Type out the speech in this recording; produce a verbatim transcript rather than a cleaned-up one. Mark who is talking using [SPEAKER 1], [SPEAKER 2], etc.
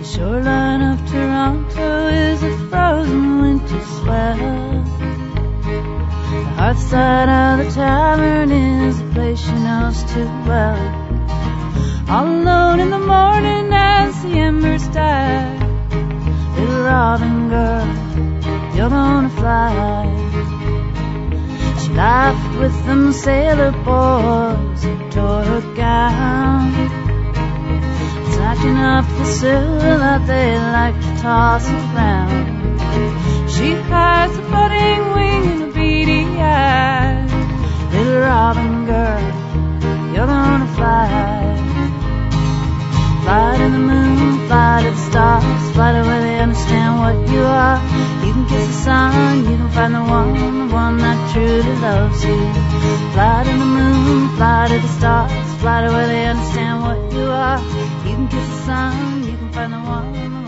[SPEAKER 1] The shoreline of Toronto is a frozen winter swell. The hearthside of the tavern is a place she knows too well. All alone in the morning as the embers die, little robin girl, you're gonna fly. She laughed with them sailor boys who tore her gown, snatching up the silver that they like to toss around. She hides a budding wing in a beady eye. Little robin girl, you're gonna fly. Fly to the moon, fly to the stars, fly to where they understand what you are. You can kiss the sun, you can find the one, the one that truly loves you. Fly to the moon, fly to the stars, fly to where they understand what you are. You can kiss the sun, you can find the one,